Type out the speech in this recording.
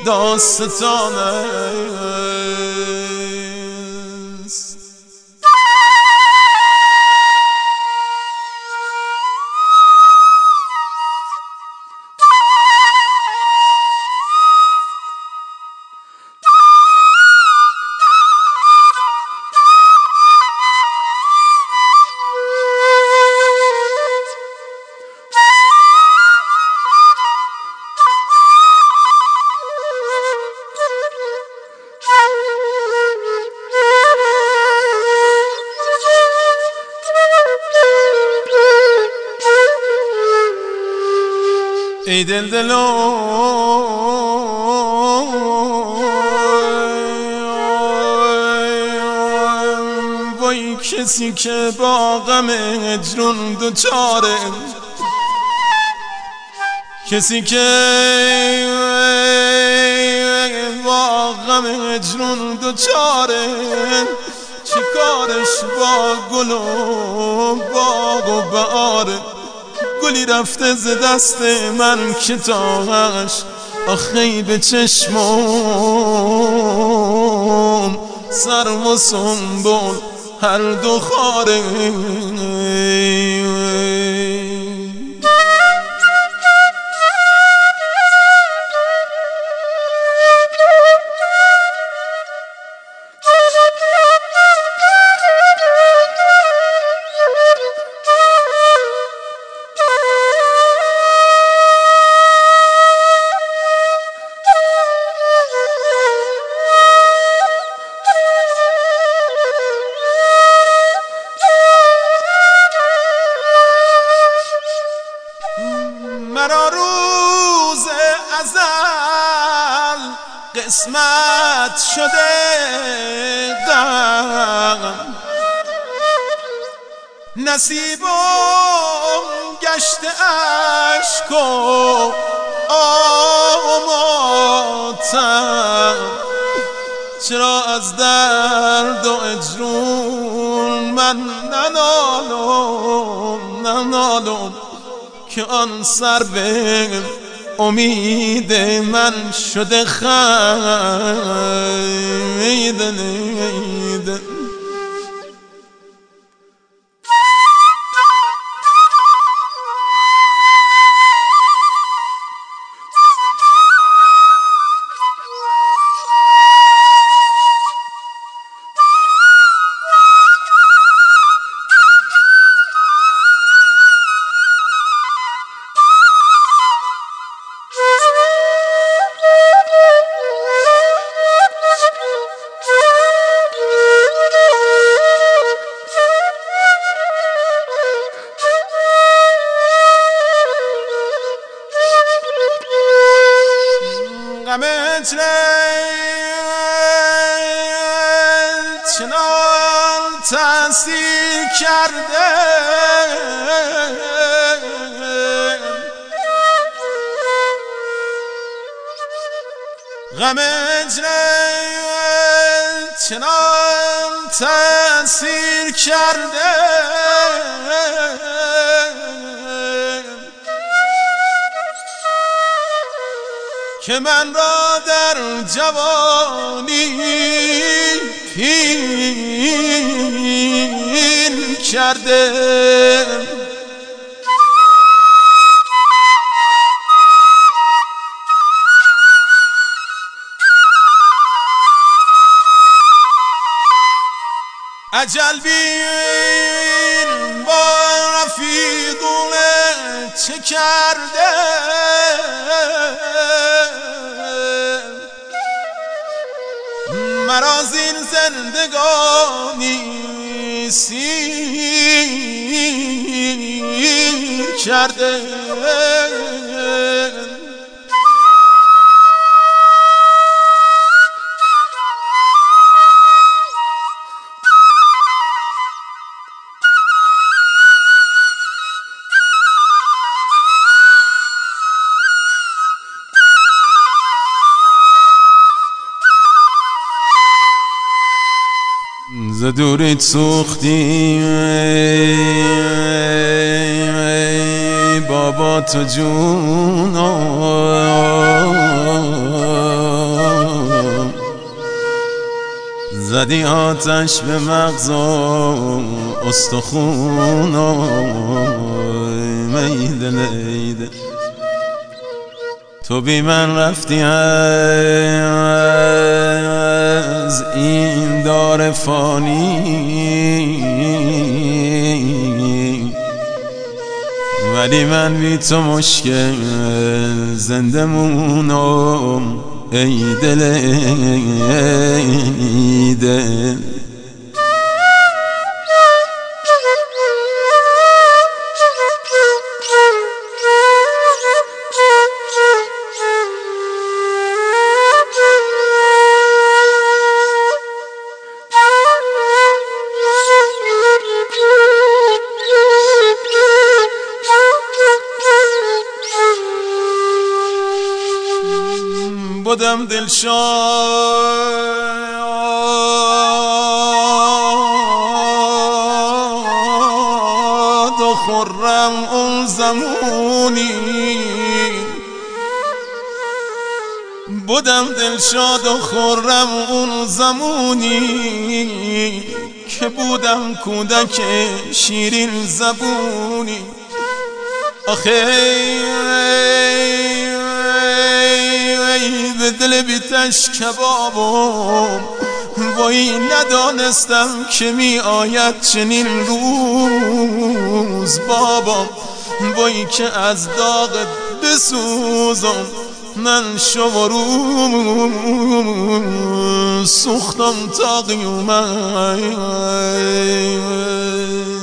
داستان است. ای دل وای کسی که با غم هجرون دوچاره، کسی که با غم هجرون دوچاره، چی کارش با گل و باغ و بهاره. گلی رفته ز دست من که تاهش آخی به چشمم، سرو و سنبل هر دو خاره. مرا روز ازل قسمت شده غم، نصیبم گشته اشک و ماتم. چرا از درد و هجرون من ننالم که آن سر به امید من شده خیده. غم چنان تأثیر کرده غم چنان تأثیر کرده که من را در جوانی پیر کرده. اجل بین با رفیقونه چه کرده، مرا زین زندگانی سیر کرده. ز دوریت سوختی بابا تو جونا، زدی آتش به مغز و استخون و میده لیده تو بی من رفتی از این دار فانی ولی من بی تو مشکل زنده مونم ای دل ای دل بودم دلشاد و خرم اون زمونی بودم دلشاد و خرم اون زمونی که بودم کودک شیرین زبونی آخه به دل بیتش کبابم وای ندانستم که می آید چنین روز بابام وای که از داغ بسوزم من شما رو سوختم تا قیامت